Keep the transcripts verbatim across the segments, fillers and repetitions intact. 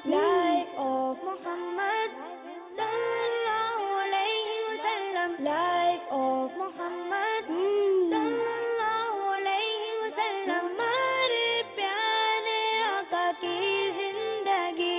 life of Muhammad sallallahu alayhi wa sallam, life of Muhammad sallallahu alayhi wa sallam, हमारे प्यारे आका की जिंदगी।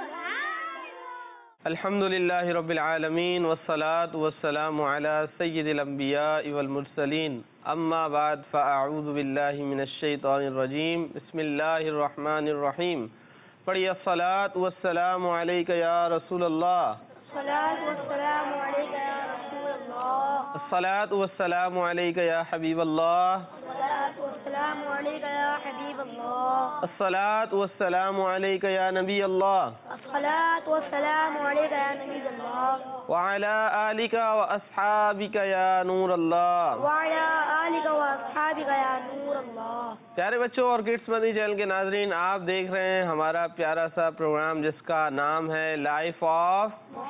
الحمدللہ رب العالمین والصلاة والسلام علی سید الانبیاء والمرسلین، اما بعد فاعوذ باللہ من الشیطان الرجیم، بسم اللہ الرحمن الرحیم۔ پڑھیے الصلاة والسلام علیک یا رسول اللہ، الصلاۃ والسلام علیک یا رسول اللہ، الصلاة والسلام علیک یا حبیب اللہ، الصلاۃ والسلام علیک یا حبیب اللہ، الصلاة والسلام علیک یا نبی اللہ، الصلاۃ والسلام علیک یا نبی اللہ، وعلی آلک واصحابک یا نور اللہ۔ وعلی آلک واصحابک یا نور اللہ۔ پیارے بچوں اور کڈس مدنی چینل کے ناظرین، آپ دیکھ رہے ہیں ہمارا پیارا سا پروگرام جس کا نام ہے لائف آف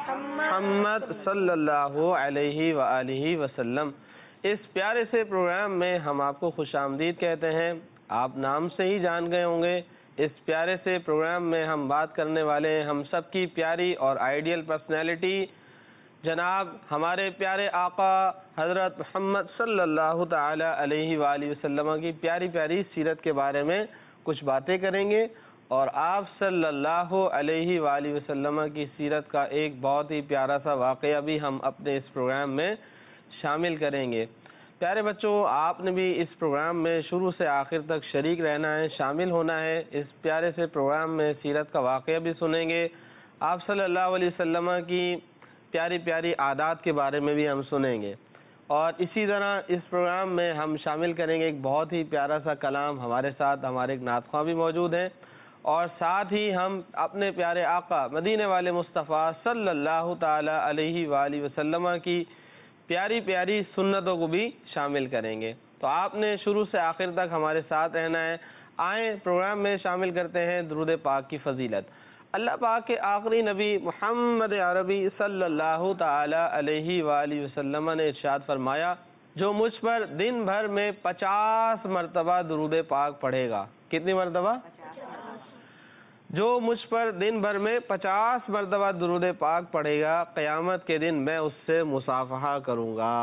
محمد صلی اللہ علیہ وآلہ وسلم۔ اس پیارے سے پروگرام میں ہم آپ کو خوش آمدید کہتے ہیں۔ آپ نام سے ہی جان گئے ہوں گے، اس پیارے سے پروگرام میں ہم بات کرنے والے ہیں ہم سب کی پیاری اور آئیڈیل پرسنالٹی جناب ہمارے پیارے آقا حضرت محمد صلی اللہ تعالی علیہ وآلہ وسلم کی پیاری پیاری سیرت کے بارے میں کچھ باتیں کریں گے، اور آپ صلی اللہ علیہ وآلہ وسلم کی سیرت کا ایک بہت ہی پیارا سا واقعہ بھی ہم اپنے اس پروگرام میں شامل کریں گے۔ پیارے بچوں، آپ نے بھی اس پروگرام میں شروع سے آخر تک شریک رہنا ہے، شامل ہونا ہے۔ اس پیارے سے پروگرام میں سیرت کا واقعہ بھی سنیں گے، آپ صلی اللہ علیہ وسلم کی پیاری پیاری عادات کے بارے میں بھی ہم سنیں گے، اور اسی طرح اس پروگرام میں ہم شامل کریں گے ایک بہت ہی پیارا سا کلام۔ ہمارے ساتھ ہمارے ایک نعت خواں بھی موجود ہیں، اور ساتھ ہی ہم اپنے پیارے آقا مدینے والے مصطفیٰ صلی اللہ تعالی علیہ وآلہ وسلم کی پیاری پیاری سنتوں کو بھی شامل کریں گے۔ تو آپ نے شروع سے آخر تک ہمارے ساتھ رہنا ہے۔ آئیں پروگرام میں شامل کرتے ہیں درود پاک کی فضیلت۔ اللہ پاک کے آخری نبی محمد عربی صلی اللہ تعالی علیہ وآلہ وسلم نے ارشاد فرمایا، جو مجھ پر دن بھر میں پچاس مرتبہ درود پاک پڑھے گا۔ کتنی مرتبہ؟ جو مجھ پر دن بھر میں پچاس مرتبہ درود پاک پڑھے گا، قیامت کے دن میں اس سے مصافحہ کروں گا۔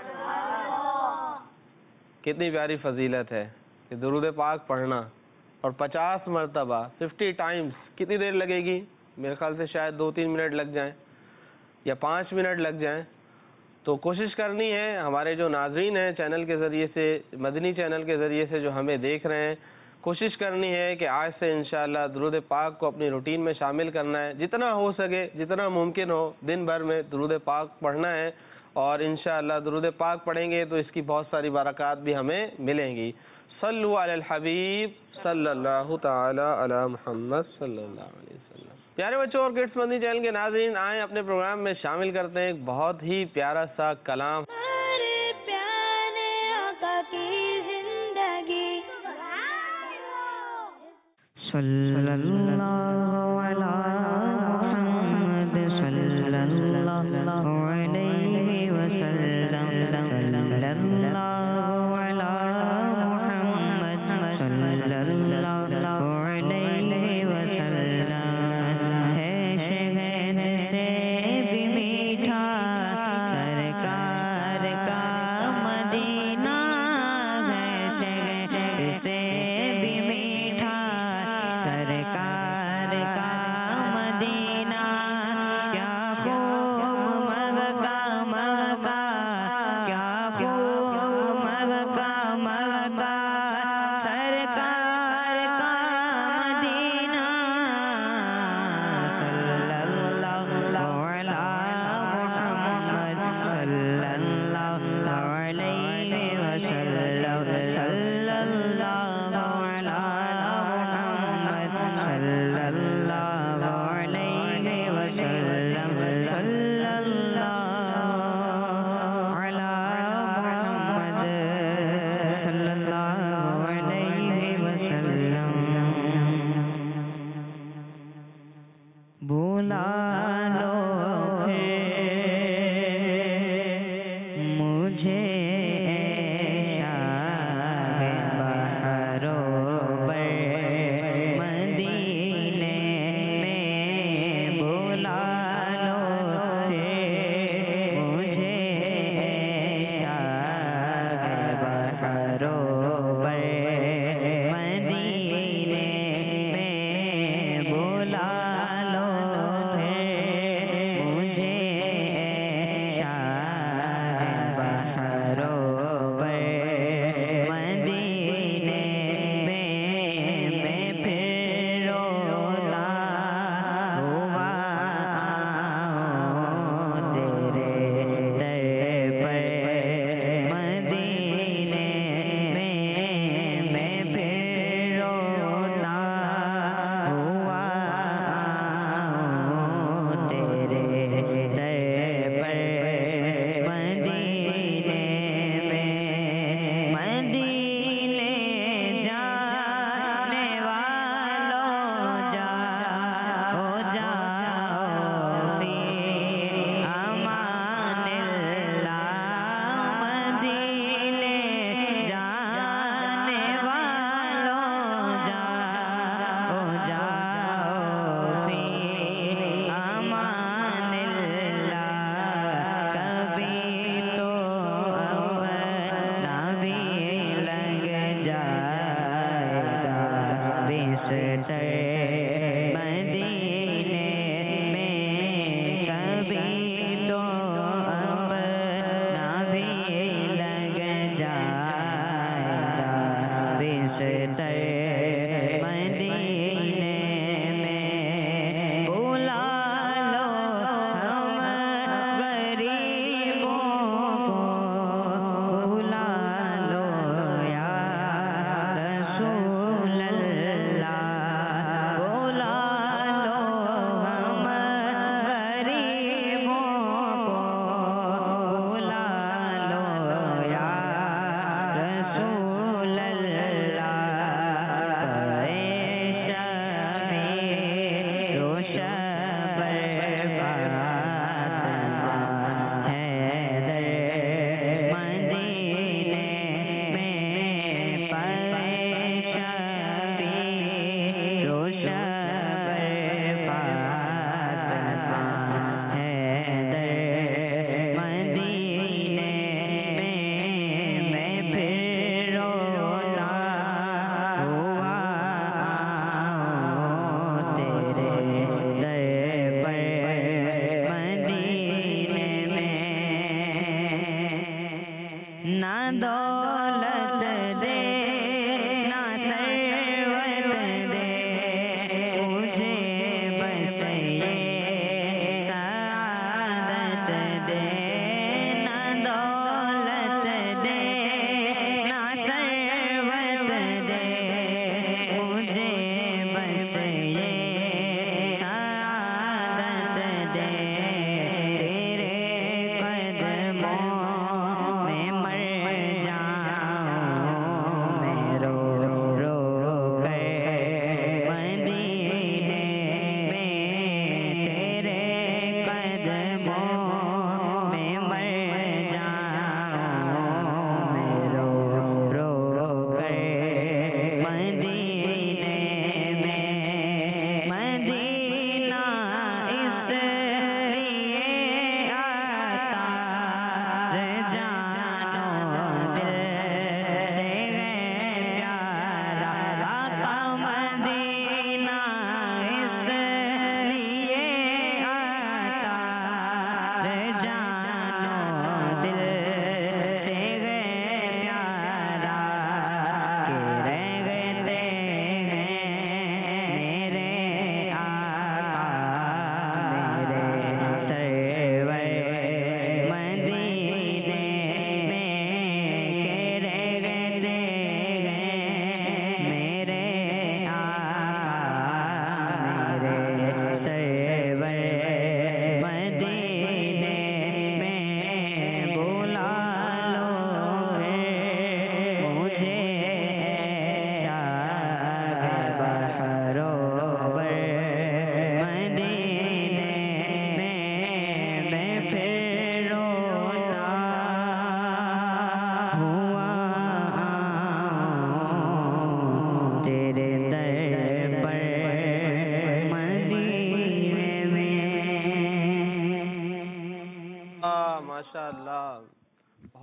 کتنی پیاری فضیلت ہے کہ درود پاک پڑھنا، اور پچاس مرتبہ ففٹی ٹائمز کتنی دیر لگے گی؟ میرے خیال سے شاید دو تین منٹ لگ جائیں یا پانچ منٹ لگ جائیں۔ تو کوشش کرنی ہے ہمارے جو ناظرین ہیں چینل کے ذریعے سے، مدنی چینل کے ذریعے سے جو ہمیں دیکھ رہے ہیں، کوشش کرنی ہے کہ آج سے انشاءاللہ درود پاک کو اپنی روٹین میں شامل کرنا ہے۔ جتنا ہو سکے، جتنا ممکن ہو، دن بھر میں درود پاک پڑھنا ہے، اور انشاءاللہ درود پاک پڑھیں گے تو اس کی بہت ساری برکات بھی ہمیں ملیں گی۔ صلو علی الحبیب صلی اللہ تعالی علی محمد صلی اللہ علیہ وسلم۔ پیارے بچوں اور کڈس مدنی چینل کے ناظرین، آئیں اپنے پروگرام میں شامل کرتے ہیں ایک بہت ہی پیارا سا کلام۔ ہمارے پیارے آقا کی زندگی۔ صلی اللہ علی محمد صلی اللہ علیہ وسلم، صلی اللہ علی محمد صلی اللہ علیہ وسلم۔ ہے شہر سے بھی میٹھا سرکار کا مدینہ، ہے شہر سے بھی میٹھا سرکار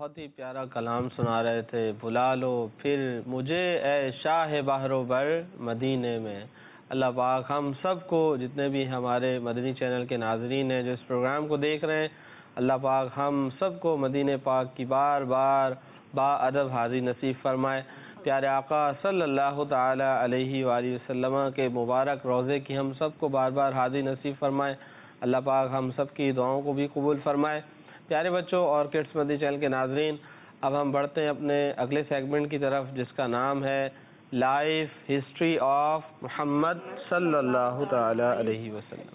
بہت ہی پیارا کلام سنا رہے تھے. بلا لو پھر مجھے اے شاہ بحر و بر مدینے میں. اللہ پاک ہم سب کو، جتنے بھی ہمارے مدنی چینل کے ناظرین ہیں جو اس پروگرام کو دیکھ رہے ہیں، اللہ پاک ہم سب کو مدینے پاک کی بار بار با ادب حاضری نصیب فرمائے. پیارے آقا صلی اللہ تعالی علیہ وآلہ وسلم کے مبارک روضے کی ہم سب کو بار بار حاضری نصیب فرمائے. اللہ پاک ہم سب کی دعاؤں کو بھی قبول فرمائے. پیارے بچوں اور کڈس مدنی چینل کے ناظرین، اب ہم بڑھتے ہیں اپنے اگلے سیگمنٹ کی طرف، جس کا نام ہے لائف ہسٹری آف محمد صلی اللہ تعالی علیہ وسلم.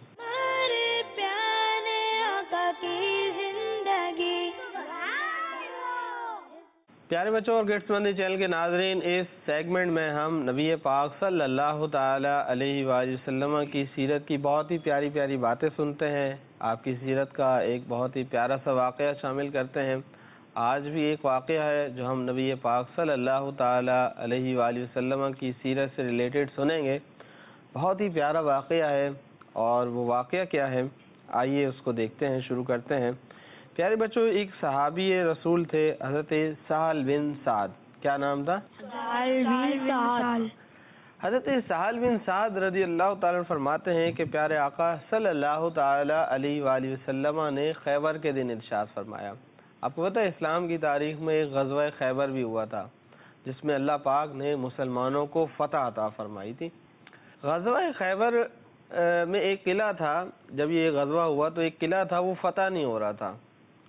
پیارے بچوں اور کڈس مدنی چینل کے ناظرین، اس سیگمنٹ میں ہم نبی پاک صلی اللہ تعالی علیہ وآلہ وسلم کی سیرت کی بہت ہی پیاری پیاری باتیں سنتے ہیں، آپ کی سیرت کا ایک بہت ہی پیارا سا واقعہ شامل کرتے ہیں. آج بھی ایک واقعہ ہے جو ہم نبی پاک صلی اللہ تعالی علیہ وآلہ وسلم کی سیرت سے ریلیٹڈ سنیں گے. بہت ہی پیارا واقعہ ہے، اور وہ واقعہ کیا ہے آئیے اس کو دیکھتے ہیں، شروع کرتے ہیں. پیارے بچوں، ایک صحابی رسول تھے حضرت سہل بن سعد. کیا نام تھا؟ حضرت سہل بن سعد رضی اللہ تعالیٰ فرماتے ہیں کہ پیارے آقا صلی اللہ تعالی علیہ وآلہ وسلم نے خیبر کے دن ارشاد فرمایا. آپ کو پتہ ہے اسلام کی تاریخ میں ایک غزوہ خیبر بھی ہوا تھا جس میں اللہ پاک نے مسلمانوں کو فتح عطا فرمائی تھی. غزوہ خیبر میں ایک قلعہ تھا. جب یہ غزوہ ہوا تو ایک قلعہ تھا، وہ فتح نہیں ہو رہا تھا.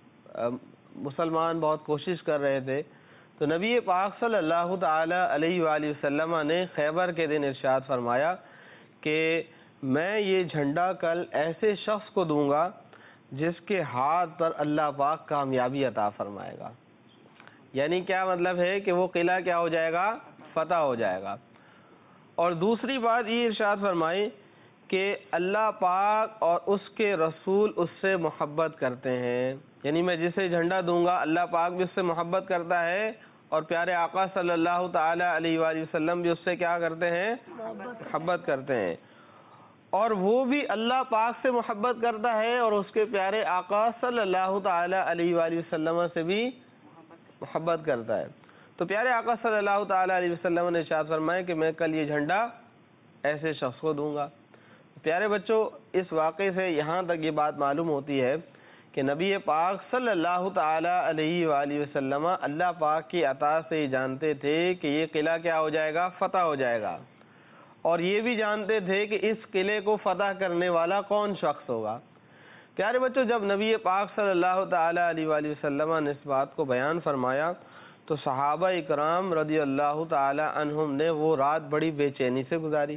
مسلمان بہت کوشش کر رہے تھے، تو نبی پاک صلی اللہ تعالی علیہ وآلہ وسلم نے خیبر کے دن ارشاد فرمایا کہ میں یہ جھنڈا کل ایسے شخص کو دوں گا جس کے ہاتھ پر اللہ پاک کامیابی عطا فرمائے گا. یعنی کیا مطلب ہے کہ وہ قلعہ کیا ہو جائے گا؟ فتح ہو جائے گا. اور دوسری بات یہ ارشاد فرمائی کہ اللہ پاک اور اس کے رسول اس سے محبت کرتے ہیں. یعنی میں جسے جھنڈا دوں گا اللہ پاک بھی اس سے محبت کرتا ہے، اور پیارے آقا صلی اللہ تعالی علیہ وآلہ وسلم بھی اس سے کیا کرتے ہیں؟ محبت کرتے ہیں. اور وہ بھی اللہ پاک سے محبت کرتا ہے اور اس کے پیارے آقا صلی اللہ تعالی علیہ وآلہ وسلم سے بھی محبت کرتا ہے. تو پیارے آقا صلی اللہ تعالی علیہ وسلم نے ارشاد فرمایا کہ میں کل یہ جھنڈا ایسے شخص کو دوں گا. پیارے بچوں، اس واقعے سے یہاں تک یہ بات معلوم ہوتی ہے کہ نبی پاک صلی اللہ تعالی علیہ وآلہ وسلم اللہ پاک کی عطا سے ہی جانتے تھے کہ یہ قلعہ کیا ہو جائے گا؟ فتح ہو جائے گا. اور یہ بھی جانتے تھے کہ اس قلعے کو فتح کرنے والا کون شخص ہوگا. پیارے بچوں، جب نبی پاک صلی اللہ تعالی علیہ وآلہ وسلم نے اس بات کو بیان فرمایا تو صحابہ اکرام رضی اللہ تعالی عنہم نے وہ رات بڑی بے چینی سے گزاری،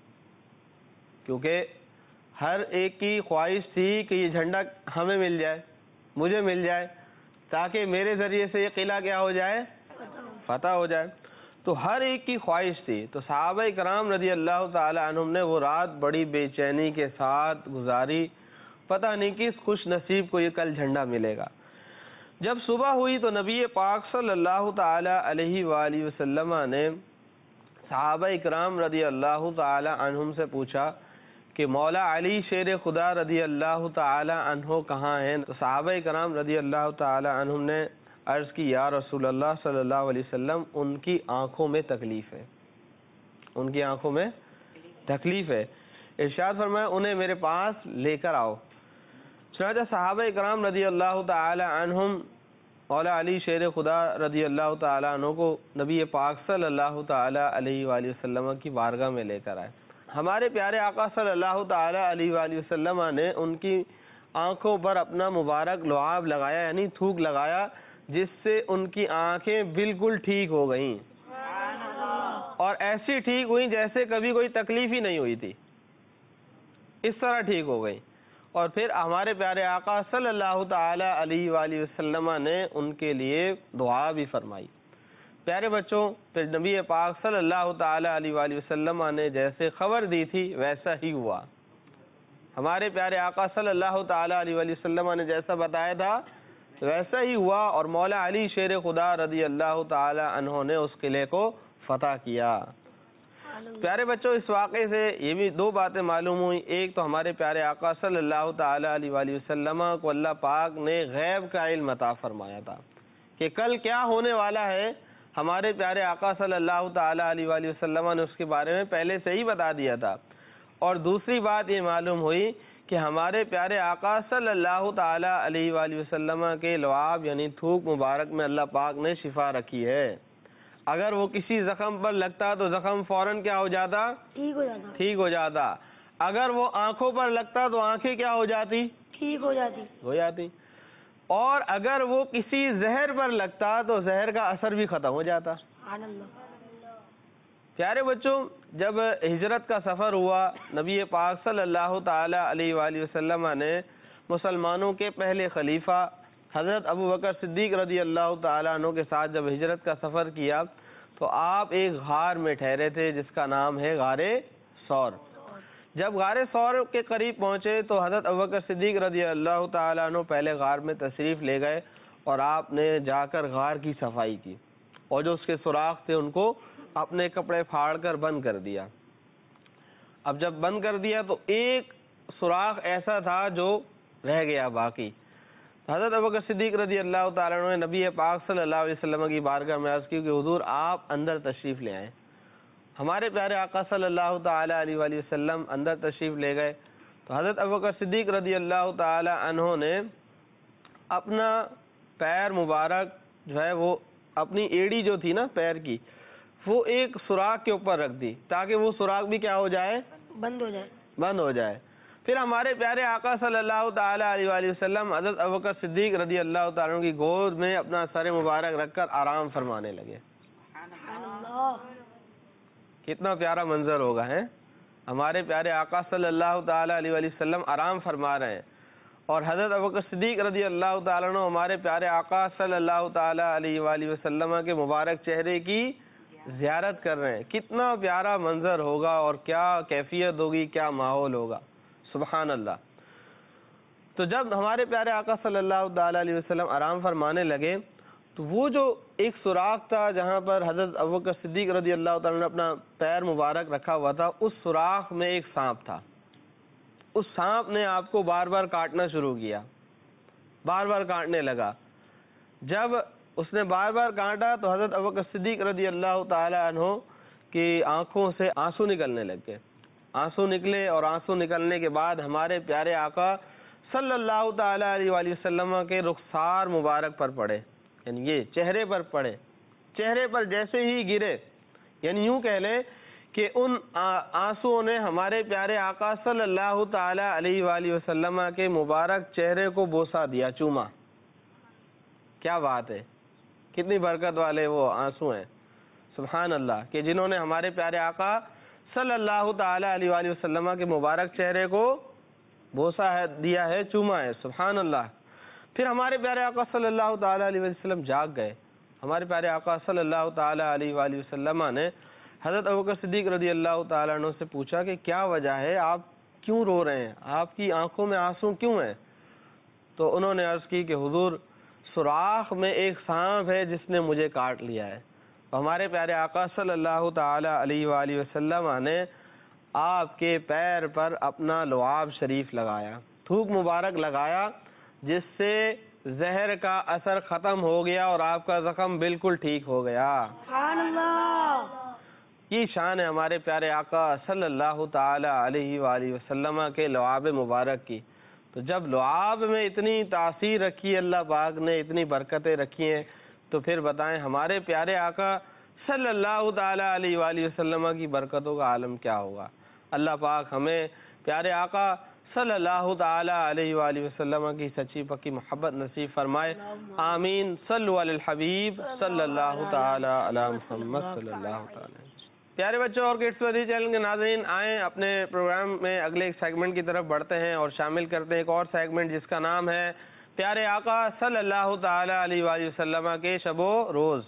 کیونکہ ہر ایک کی خواہش تھی کہ یہ جھنڈا ہمیں مل جائے، مجھے مل جائے، تاکہ میرے ذریعے سے یہ قلعہ کیا ہو جائے؟ فتح ہو جائے. تو ہر ایک کی خواہش تھی. تو صحابہ کرام رضی اللہ تعالی عنہم نے وہ رات بڑی بے چینی کے ساتھ گزاری، پتہ نہیں کس خوش نصیب کو یہ کل جھنڈا ملے گا. جب صبح ہوئی تو نبی پاک صلی اللہ تعالی علیہ وآلہ وسلم نے صحابہ کرام رضی اللہ تعالی عنہم سے پوچھا کہ مولا علی شیر خدا رضی اللہ تعالی عنہ کہاں ہیں؟ تو صحابہ کرام رضی اللہ تعالی عنہم نے عرض کی یا رسول اللہ صلی اللہ علیہ وسلم ان کی آنکھوں میں تکلیف ہے، ان کی آنکھوں میں تکلیف ہے. ارشاد فرمایا انہیں میرے پاس لے کر آؤ. چنانچہ صحابہ کرام رضی اللہ تعالی عنہم مولا علی شیر خدا رضی اللہ تعالی عنہ کو نبی پاک صلی اللہ تعالی علیہ وآلہ وسلم کی بارگاہ میں لے کر آئے. ہمارے پیارے آقا صلی اللہ تعالی علیہ وآلہ وسلم نے ان کی آنکھوں پر اپنا مبارک لعاب لگایا، یعنی تھوک لگایا، جس سے ان کی آنکھیں بالکل ٹھیک ہو گئیں، اور ایسی ٹھیک ہوئیں جیسے کبھی کوئی تکلیف ہی نہیں ہوئی تھی، اس طرح ٹھیک ہو گئیں. اور پھر ہمارے پیارے آقا صلی اللہ تعالی علیہ وآلہ وسلم نے ان کے لیے دعا بھی فرمائی. پیارے بچوں، پھر نبی پاک صلی اللہ تعالی علیہ وآلہ وسلم نے جیسے خبر دی تھی ویسا ہی ہوا. ہمارے پیارے آقا صلی اللہ تعالی علیہ وآلہ وسلم نے جیسا بتایا تھا ویسا ہی ہوا، اور مولا علی شیر خدا رضی اللہ تعالی عنہ نے اس قلعے کو فتح کیا. پیارے بچوں، اس واقعے سے یہ بھی دو باتیں معلوم ہوئی. ایک تو ہمارے پیارے آقا صلی اللہ تعالی علیہ وآلہ وسلم کو اللہ پاک نے غیب کا علم عطا فرمایا تھا کہ کل کیا ہونے والا ہے ہمارے پیارے آقا صلی اللہ تعالی علیہ وآلہ وسلم نے اس کے بارے میں پہلے سے ہی بتا دیا تھا. اور دوسری بات یہ معلوم ہوئی کہ ہمارے پیارے آقا صلی اللہ تعالی علیہ وآلہ وسلم کے لعاب یعنی تھوک مبارک میں اللہ پاک نے شفا رکھی ہے. اگر وہ کسی زخم پر لگتا تو زخم فوراً کیا ہو جاتا؟ ٹھیک ہو جاتا. ٹھیک ہو جاتا. اگر وہ آنکھوں پر لگتا تو آنکھیں کیا ہو جاتی؟ ٹھیک ہو جاتی. ہو جاتی. اور اگر وہ کسی زہر پر لگتا تو زہر کا اثر بھی ختم ہو جاتا. سبحان اللہ. پیارے بچوں، جب ہجرت کا سفر ہوا، نبی پاک صلی اللہ تعالی علیہ وآلہ وسلم نے مسلمانوں کے پہلے خلیفہ حضرت ابو بکر صدیق رضی اللہ تعالیٰ عنہ کے ساتھ جب ہجرت کا سفر کیا تو آپ ایک غار میں ٹھہرے تھے جس کا نام ہے غار ثور. جب غار ثور کے قریب پہنچے تو حضرت ابو بکر صدیق رضی اللہ تعالیٰ عنہ پہلے غار میں تشریف لے گئے اور آپ نے جا کر غار کی صفائی کی اور جو اس کے سوراخ تھے ان کو اپنے کپڑے پھاڑ کر بند کر دیا. اب جب بند کر دیا تو ایک سوراخ ایسا تھا جو رہ گیا باقی. حضرت ابوبکر صدیق رضی اللہ تعالیٰ عنہ نے نبی پاک صلی اللہ علیہ وسلم کی بارگاہ میں عرض کی کہ حضور آپ اندر تشریف لے آئیں. ہمارے پیارے آقا صلی اللہ تعالی علیہ وآلہ وسلم اندر تشریف لے گئے تو حضرت ابوبکر صدیق رضی اللہ تعالی عنہ نے اپنا پیر مبارک جو ہے وہ اپنی ایڑی جو تھی نا پیر کی وہ ایک سوراخ کے اوپر رکھ دی تاکہ وہ سوراخ بھی کیا ہو جائے؟ بند ہو جائے. بند ہو جائے. پھر ہمارے پیارے آقا صلی اللہ تعالی علیہ وآلہ وسلم حضرت ابوبکر صدیق رضی اللہ تعالیٰ عنہ کی گود میں اپنا سر مبارک رکھ کر آرام فرمانے لگے. کتنا پیارا منظر ہوگا ہے. ہمارے پیارے آقا صلی اللہ تعالی علیہ وآلہ وسلم آرام فرما رہے ہیں اور حضرت ابوبکر صدیق رضی اللہ تعالیٰ عنہ ہمارے پیارے آقا صلی اللہ تعالی علیہ وآلہ وسلم کے مبارک چہرے کی زیارت کر رہے ہیں. کتنا پیارا منظر ہوگا اور کیا کیفیت ہوگی، کیا ماحول ہوگا. سبحان اللہ. تو جب ہمارے پیارے آقا صلی اللہ تعالی علیہ وسلم آرام فرمانے لگے تو وہ جو ایک سوراخ تھا جہاں پر حضرت ابوبکر صدیق رضی اللہ تعالیٰ نے اپنا پیر مبارک رکھا ہوا تھا، اس سوراخ میں ایک سانپ تھا. اس سانپ نے آپ کو بار بار کاٹنا شروع کیا، بار بار کاٹنے لگا. جب اس نے بار بار کاٹا تو حضرت ابوبکر صدیق رضی اللہ تعالی عنہ کی آنکھوں سے آنسو نکلنے لگ گئے. آنسو نکلے اور آنسو نکلنے کے بعد ہمارے پیارے آقا صلی اللہ تعالی علیہ وآلہ وسلم کے رخسار مبارک پر پڑے، یعنی یہ چہرے پر پڑے. چہرے پر جیسے ہی گرے، یعنی یوں کہہ لیں کہ ان آنسوؤں نے ہمارے پیارے آقا صلی اللہ تعالی علیہ وآلہ وسلم کے مبارک چہرے کو بوسہ دیا، چوما. کیا بات ہے، کتنی برکت والے وہ آنسو ہیں. سبحان اللہ کہ جنہوں نے ہمارے پیارے آقا صلی اللہ تعالی علیہ وآلہ وسلم کے مبارک چہرے کو بوسہ ہے، دیا ہے، چوما ہے. سبحان اللہ. پھر ہمارے پیارے آقا صلی اللہ تعالی علیہ وسلم جاگ گئے. ہمارے پیارے آقا صلی اللہ تعالی علیہ وآلہ وسلم نے حضرت ابوبکر صدیق رضی اللہ تعالیٰ عنہ سے پوچھا کہ کیا وجہ ہے، آپ کیوں رو رہے ہیں، آپ کی آنکھوں میں آنسو کیوں ہیں؟ تو انہوں نے عرض کی کہ حضور سوراخ میں ایک سانپ ہے جس نے مجھے کاٹ لیا ہے. ہمارے پیارے آقا صلی اللہ تعالی علیہ وآلہ وسلم نے آپ کے پیر پر اپنا لعاب شریف لگایا، تھوک مبارک لگایا، جس سے زہر کا اثر ختم ہو گیا اور آپ کا زخم بالکل ٹھیک ہو گیا. سبحان اللہ. یہ شان ہے ہمارے پیارے آقا صلی اللہ تعالی علیہ وآلہ وسلم کے لعاب مبارک کی. تو جب لعاب میں اتنی تاثیر رکھی اللہ پاک نے، اتنی برکتیں رکھی ہیں، تو پھر بتائیں ہمارے پیارے آقا صلی اللہ تعالی علیہ وآلہ وسلم کی برکتوں کا عالم کیا ہوگا. اللہ پاک ہمیں پیارے آقا صلی اللہ تعالی علیہ وآلہ وسلم کی سچی پکی محبت نصیب فرمائے. آمین. صلوا علی الحبیب صلی اللہ تعالی علی محمد صلی اللہ تعالی. پیارے بچوں اور کڈس مدنی چینل کے ناظرین، آئیں اپنے پروگرام میں اگلے ایک سیگمنٹ کی طرف بڑھتے ہیں اور شامل کرتے ہیں ایک اور سیگمنٹ جس کا نام ہے پیارے آقا صلی اللہ تعالی علیہ وآلہ وسلم کے شب و روز.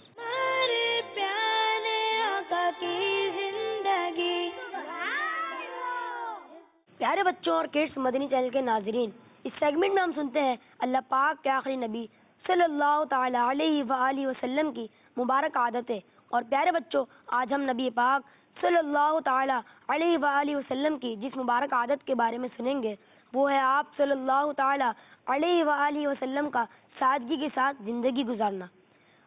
پیارے بچوں اور کڈس مدنی چینل کے ناظرین، اس سیگمنٹ میں ہم سنتے ہیں اللہ پاک کے آخری نبی صلی اللہ تعالی علیہ وآلہ وسلم کی مبارک عادتیں. اور پیارے بچوں، آج ہم نبی پاک صلی اللہ تعالی علیہ وآلہ وسلم کی جس مبارک عادت کے بارے میں سنیں گے وہ ہے آپ صلی اللہ تعالی علیہ وآلہ وسلم کا سادگی کے ساتھ زندگی گزارنا.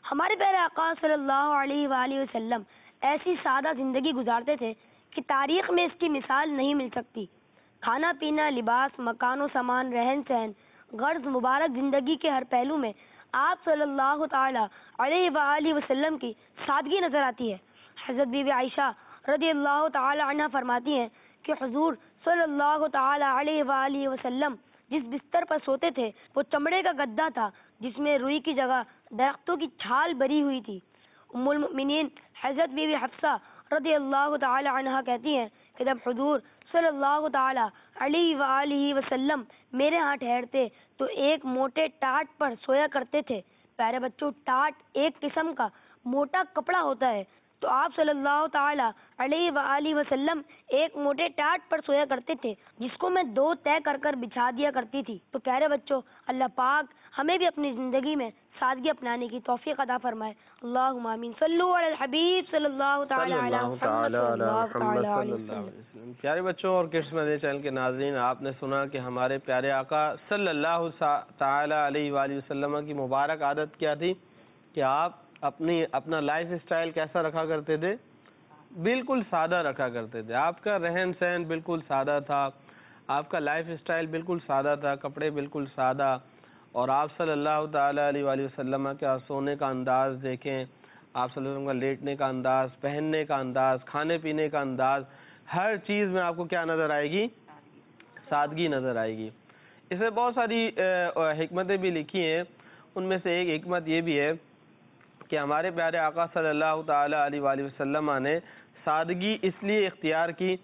ہمارے پیارے آقا صلی اللہ علیہ وآلہ وسلم ایسی سادہ زندگی گزارتے تھے کہ تاریخ میں اس کی مثال نہیں مل سکتی. کھانا پینا، لباس، مکان و سامان، رہن سہن، غرض مبارک زندگی کے ہر پہلو میں آپ صلی اللہ تعالی علیہ وآلہ وسلم کی سادگی نظر آتی ہے. حضرت بی بی عائشہ رضی اللہ تعالی عنہ فرماتی ہیں کہ حضور صلی اللہ تعالی علیہ وآلہ وسلم جس بستر پر سوتے تھے وہ چمڑے کا گدا تھا جس میں روئی کی جگہ درختوں کی چھال بری ہوئی تھی. ام المؤمنین حضرت بی بی حفصہ رضی اللہ تعالی عنہ کہتی ہیں کہ جب حضور صلی اللہ تعالی علیہ وآلہ وسلم میرے ہاں ٹھہرتے تو ایک موٹے ٹاٹ پر سویا کرتے تھے. پیارے بچوں، ٹاٹ ایک قسم کا موٹا کپڑا ہوتا ہے، تو آپ صلی اللہ تعالی علیہ وآلہ وسلم ایک موٹے ٹاٹ پر سویا کرتے تھے جس کو میں دو طے کر کر بچھا دیا کرتی تھی. تو پیارے بچوں، اللہ پاک ہمیں بھی اپنی زندگی میں سادگی اپنانے کی توفیق عطا فرمائے. اللہم آمین. صلو علی الحبیب صلی اللہ تعالی علی محمد صلی اللہ تعالی علیہ وسلم. پیارے بچوں اور کڈس مدنی چینل کے ناظرین، آپ نے سنا کہ ہمارے پیارے آقا صلی اللہ تعالی علیہ وآلہ وسلم کی مبارک عادت کیا تھی کہ آپ اپنی اپنا لائف اسٹائل کیسا رکھا کرتے تھے؟ بالکل سادہ رکھا کرتے تھے. آپ کا رہن سہن بالکل سادہ تھا، آپ کا لائف اسٹائل بالکل سادہ تھا، کپڑے بالکل سادہ. اور آپ صلی اللہ تعالی علیہ وآلہ وسلم کا سونے کا انداز دیکھیں، آپ صلی اللہ علیہ وسلم کا لیٹنے کا انداز، پہننے کا انداز، کھانے پینے کا انداز، ہر چیز میں آپ کو کیا نظر آئے گی؟ سادگی نظر آئے گی. اس میں بہت ساری حکمتیں بھی لکھی ہیں. ان میں سے ایک حکمت یہ بھی ہے کہ ہمارے پیارے آقا صلی اللہ تعالی علیہ وآلہ وسلم نے سادگی اس لیے اختیار کی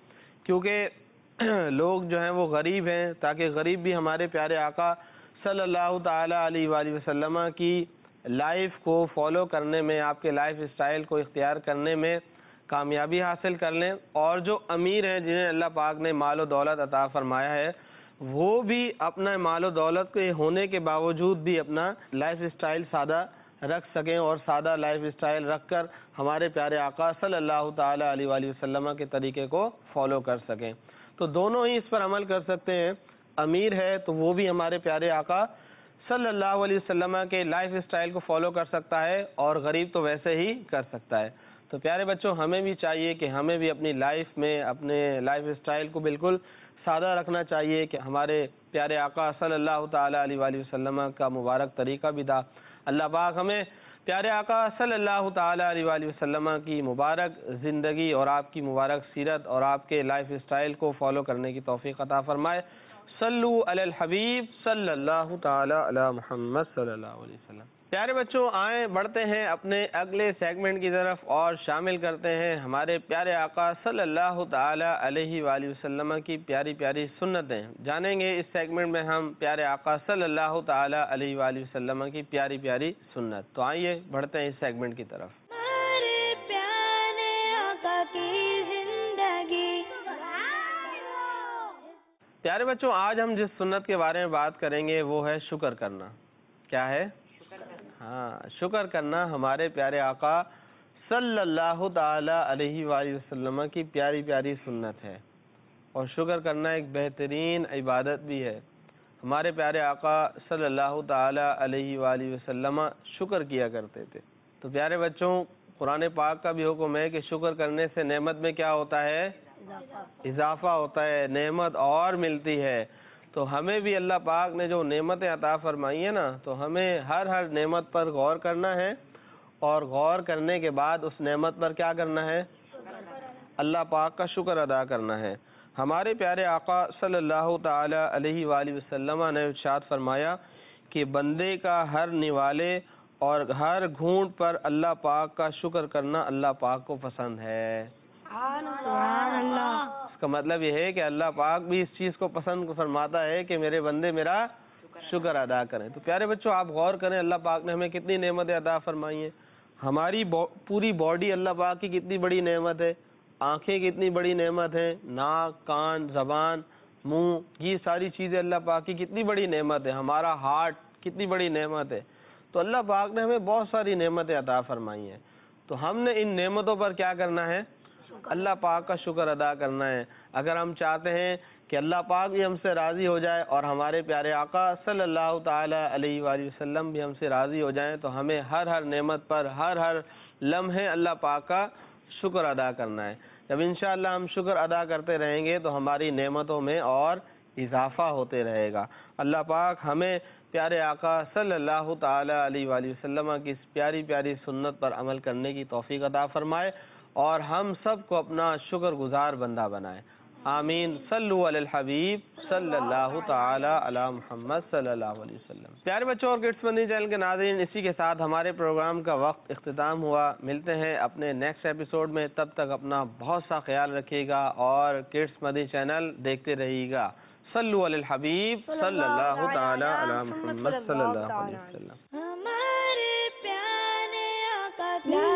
کیونکہ لوگ جو ہیں وہ غریب ہیں، تاکہ غریب بھی ہمارے پیارے آقا صلی اللہ تعالی علیہ وآلہ وسلم کی لائف کو فالو کرنے میں، آپ کے لائف اسٹائل کو اختیار کرنے میں کامیابی حاصل کر لیں. اور جو امیر ہیں، جنہیں اللہ پاک نے مال و دولت عطا فرمایا ہے، وہ بھی اپنا مال و دولت کے ہونے کے باوجود بھی اپنا لائف اسٹائل سادہ رکھ سکیں اور سادہ لائف اسٹائل رکھ کر ہمارے پیارے آقا صلی اللہ تعالی علیہ وآلہ وسلم کے طریقے کو فالو کر سکیں. تو دونوں ہی اس پر عمل کر سکتے ہیں. امیر ہے تو وہ بھی ہمارے پیارے آقا صلی اللہ علیہ وسلم کے لائف اسٹائل کو فالو کر سکتا ہے، اور غریب تو ویسے ہی کر سکتا ہے. تو پیارے بچوں، ہمیں بھی چاہیے کہ ہمیں بھی اپنی لائف میں اپنے لائف اسٹائل کو بالکل سادہ رکھنا چاہیے کہ ہمارے پیارے آقا صلی اللہ تعالی علیہ وآلہ وسلم کا مبارک طریقہ بھی تھا. اللہ پاک ہمیں پیارے آقا صلی اللہ تعالی علیہ وآلہ وسلم کی مبارک زندگی اور آپ کی مبارک سیرت اور آپ کے لائف اسٹائل کو فالو کرنے کی توفیق عطا فرمائے. صلو علی الحبیب صلی اللہ تعالی علی محمد صلی اللہ علیہ وسلم. پیارے بچوں، آئیں بڑھتے ہیں اپنے اگلے سیگمنٹ کی طرف اور شامل کرتے ہیں ہمارے پیارے آقا صلی اللہ تعالی علیہ وآلہ وسلم کی پیاری پیاری سنتیں. جانیں گے اس سیگمنٹ میں ہم پیارے آقا صلی اللہ تعالی علیہ وآلہ وسلم کی پیاری پیاری سنت. تو آئیے بڑھتے ہیں اس سیگمنٹ کی طرف. پیارے بچوں، آج ہم جس سنت کے بارے میں بات کریں گے وہ ہے شکر کرنا. کیا ہے؟ ہاں، شکر کرنا ہمارے پیارے آقا صلی اللہ تعالی علیہ وآلہ وسلم کی پیاری پیاری سنت ہے. اور شکر کرنا ایک بہترین عبادت بھی ہے. ہمارے پیارے آقا صلی اللہ تعالی علیہ وآلہ وسلم شکر کیا کرتے تھے. تو پیارے بچوں، قرآن پاک کا بھی حکم ہے کہ شکر کرنے سے نعمت میں کیا ہوتا ہے؟ اضافہ ہوتا ہے، نعمت اور ملتی ہے. تو ہمیں بھی اللہ پاک نے جو نعمتیں عطا فرمائی ہیں نا، تو ہمیں ہر ہر نعمت پر غور کرنا ہے، اور غور کرنے کے بعد اس نعمت پر کیا کرنا ہے؟ اللہ پاک کا شکر ادا کرنا ہے. ہمارے پیارے آقا صلی اللہ تعالی علیہ وآلہ وسلم نے ارشاد فرمایا کہ بندے کا ہر نوالے اور ہر گھونٹ پر اللہ پاک کا شکر کرنا اللہ پاک کو پسند ہے. سبحان اللہ. اس کا مطلب یہ ہے کہ اللہ پاک بھی اس چیز کو پسند فرماتا ہے کہ میرے بندے میرا شکر ادا کریں. تو پیارے بچوں، آپ غور کریں اللہ پاک نے ہمیں کتنی نعمتیں عطا فرمائی ہیں. ہماری پوری باڈی اللہ پاک کی کتنی بڑی نعمت ہے. آنکھیں کتنی بڑی نعمت ہے، ناک، کان، زبان، منہ، یہ ساری چیزیں اللہ پاک کی کتنی بڑی نعمت ہے. ہمارا ہارٹ کتنی بڑی نعمت ہے. تو اللہ پاک نے ہمیں بہت ساری نعمتیں عطا فرمائی ہیں. تو ہم نے ان نعمتوں پر کیا کرنا ہے؟ اللہ پاک کا شکر ادا کرنا ہے. اگر ہم چاہتے ہیں کہ اللہ پاک بھی ہم سے راضی ہو جائے اور ہمارے پیارے آقا صلی اللہ تعالی علیہ وآلہ وسلم بھی ہم سے راضی ہو جائیں, تو ہمیں ہر ہر نعمت پر ہر ہر لمحے اللہ پاک کا شکر ادا کرنا ہے. جب انشاءاللہ ہم شکر ادا کرتے رہیں گے تو ہماری نعمتوں میں اور اضافہ ہوتے رہے گا. اللہ پاک ہمیں پیارے آقا صلی اللہ تعالی علیہ وآلہ وسلم کی اس پیاری پیاری سنت پر عمل کرنے کی توفیق عطا فرمائے اور ہم سب کو اپنا شکر گزار بندہ بنائے. آمین. صلو علی الحبیب صلی اللہ تعالی علی محمد صلی اللہ علیہ وسلم. پیارے بچوں اور کڈس مدنی چینل کے ناظرین, اسی کے ساتھ ہمارے پروگرام کا وقت اختتام ہوا. ملتے ہیں اپنے نیکسٹ ایپیسوڈ میں, تب تک اپنا بہت سا خیال رکھیے گا اور کڈس مدنی چینل دیکھتے رہیے گا. صلو علی الحبیب صلی اللہ تعالی علی محمد صلی اللہ علیہ وسلم. ہمارے پیارے آقا